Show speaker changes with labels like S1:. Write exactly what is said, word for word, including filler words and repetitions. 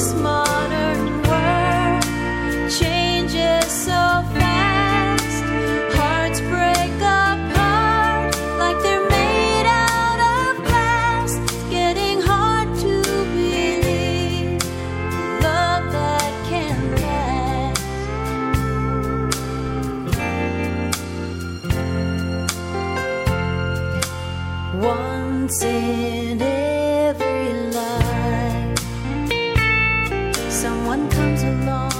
S1: this modern world changes so fast. Hearts break apart like they're made out of glass. It's getting hard to believe love that can last. Once in every life, someone comes along